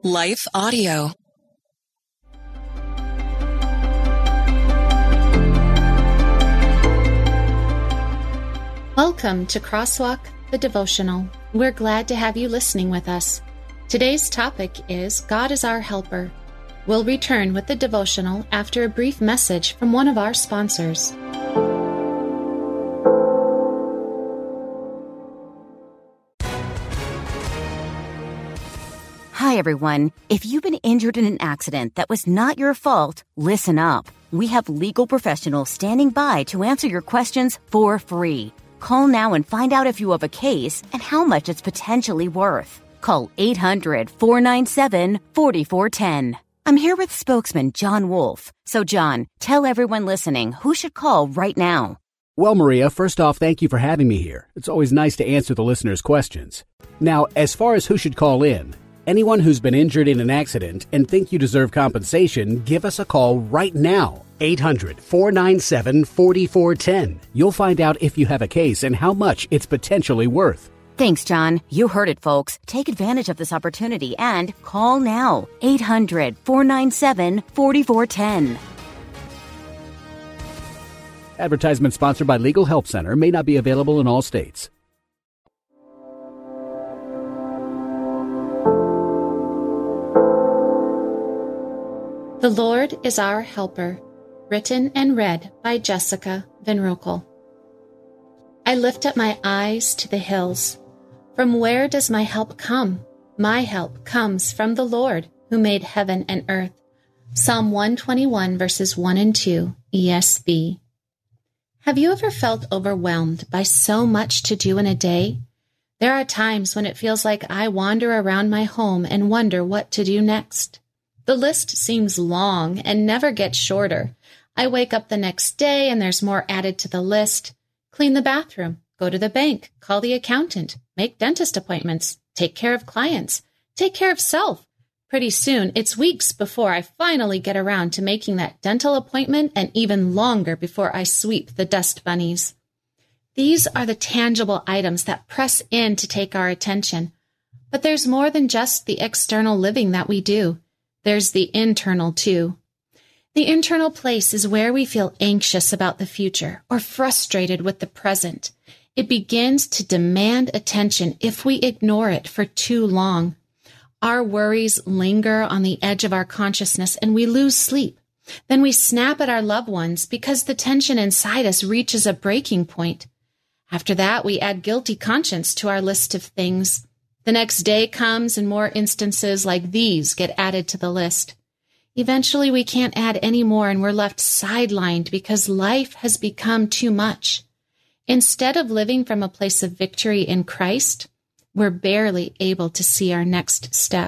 Life Audio. Welcome to Crosswalk, the devotional. We're glad to have you listening with us. Today's topic is God is our helper. We'll return with the devotional after a brief message from one of our sponsors. Hi, everyone. If you've been injured in an accident that was not your fault, listen up. We have legal professionals standing by to answer your questions for free. Call now and find out if you have a case and how much it's potentially worth. Call 800-497-4410. I'm here with spokesman John Wolf. So, John, tell everyone listening who should call right now. Well, Maria, first off, thank you for having me here. It's always nice to answer the listeners' questions. Now, as far as who should call in, anyone who's been injured in an accident and think you deserve compensation, give us a call right now. 800-497-4410. You'll find out if you have a case and how much it's potentially worth. Thanks, John. You heard it, folks. Take advantage of this opportunity and call now. 800-497-4410. Advertisement sponsored by Legal Help Center. May not be available in all states. The Lord is our helper. Written and read by Jessica Van Roekel. I lift up my eyes to the hills. From where does my help come? My help comes from the Lord, who made heaven and earth. Psalm 121, verses 1 and 2, ESV. Have you ever felt overwhelmed by so much to do in a day? There are times when it feels like I wander around my home and wonder what to do next. The list seems long and never gets shorter. I wake up the next day and there's more added to the list. Clean the bathroom, go to the bank, call the accountant, make dentist appointments, take care of clients, take care of self. Pretty soon, it's weeks before I finally get around to making that dental appointment and even longer before I sweep the dust bunnies. These are the tangible items that press in to take our attention. But there's more than just the external living that we do. There's the internal, too. The internal place is where we feel anxious about the future or frustrated with the present. It begins to demand attention if we ignore it for too long. Our worries linger on the edge of our consciousness and we lose sleep. Then we snap at our loved ones because the tension inside us reaches a breaking point. After that, we add guilty conscience to our list of things. The next day comes and more instances like these get added to the list. Eventually, we can't add any more and we're left sidelined because life has become too much. Instead of living from a place of victory in Christ, we're barely able to see our next step.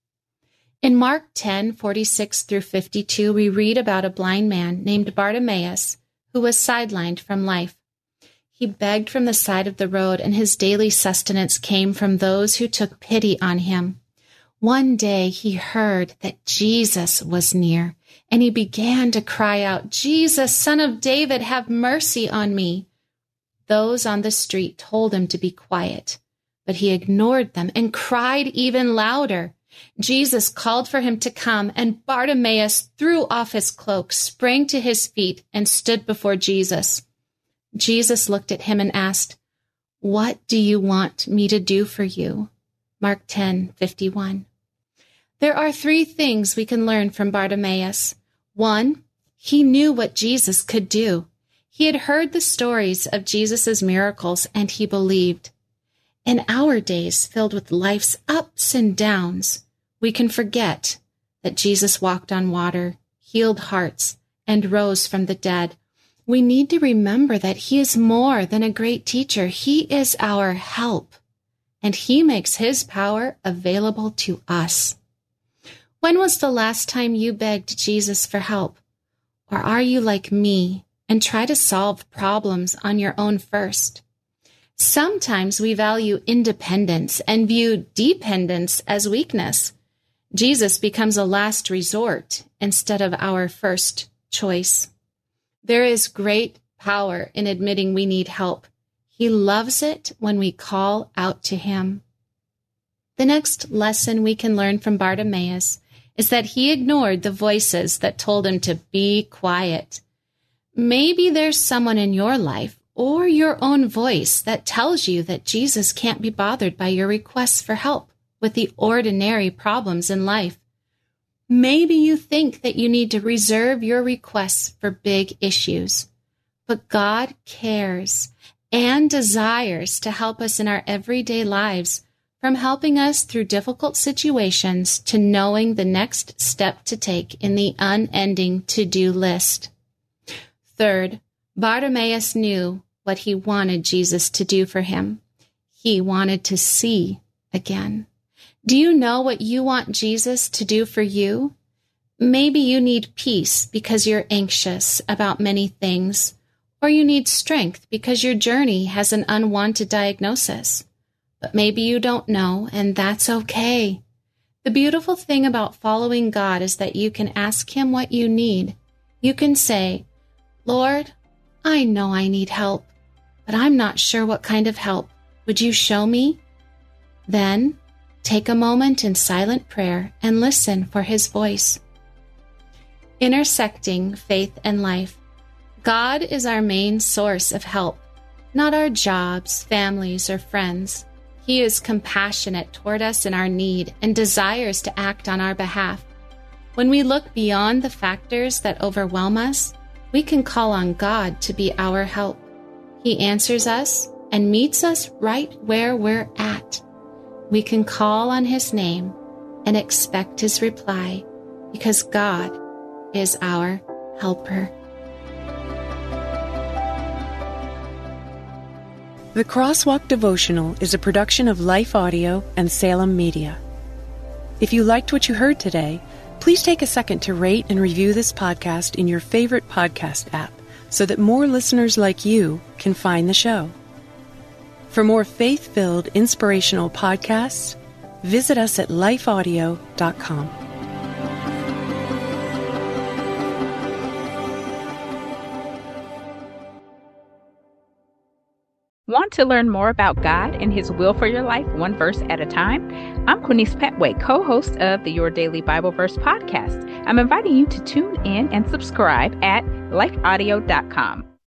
In Mark 10:46 through 52, we read about a blind man named Bartimaeus who was sidelined from life. He begged from the side of the road, and his daily sustenance came from those who took pity on him. One day he heard that Jesus was near, and he began to cry out, "Jesus, Son of David, have mercy on me." Those on the street told him to be quiet, but he ignored them and cried even louder. Jesus called for him to come, and Bartimaeus threw off his cloak, sprang to his feet, and stood before Jesus. Jesus looked at him and asked, "What do you want me to do for you?" Mark 10:51. There are three things we can learn from Bartimaeus. One, he knew what Jesus could do. He had heard the stories of Jesus' miracles and he believed. In our days filled with life's ups and downs, we can forget that Jesus walked on water, healed hearts, and rose from the dead. We need to remember that he is more than a great teacher. He is our help, and he makes his power available to us. When was the last time you begged Jesus for help? Or are you like me and try to solve problems on your own first? Sometimes we value independence and view dependence as weakness. Jesus becomes a last resort instead of our first choice. There is great power in admitting we need help. He loves it when we call out to him. The next lesson we can learn from Bartimaeus is that he ignored the voices that told him to be quiet. Maybe there's someone in your life or your own voice that tells you that Jesus can't be bothered by your requests for help with the ordinary problems in life. Maybe you think that you need to reserve your requests for big issues, but God cares and desires to help us in our everyday lives, from helping us through difficult situations to knowing the next step to take in the unending to-do list. Third, Bartimaeus knew what he wanted Jesus to do for him. He wanted to see again. Do you know what you want Jesus to do for you? Maybe you need peace because you're anxious about many things, or you need strength because your journey has an unwanted diagnosis. But maybe you don't know, and that's okay. The beautiful thing about following God is that you can ask Him what you need. You can say, Lord, I know I need help, but I'm not sure what kind of help. Would you show me? Then, take a moment in silent prayer and listen for His voice. Intersecting faith and life. God is our main source of help, not our jobs, families, or friends. He is compassionate toward us in our need and desires to act on our behalf. When we look beyond the factors that overwhelm us, we can call on God to be our help. He answers us and meets us right where we're at. We can call on His name and expect His reply because God is our helper. The Crosswalk Devotional is a production of Life Audio and Salem Media. If you liked what you heard today, please take a second to rate and review this podcast in your favorite podcast app so that more listeners like you can find the show. For more faith-filled, inspirational podcasts, visit us at lifeaudio.com. Want to learn more about God and His will for your life, one verse at a time? I'm Quinice Petway, co-host of the Your Daily Bible Verse podcast. I'm inviting you to tune in and subscribe at lifeaudio.com.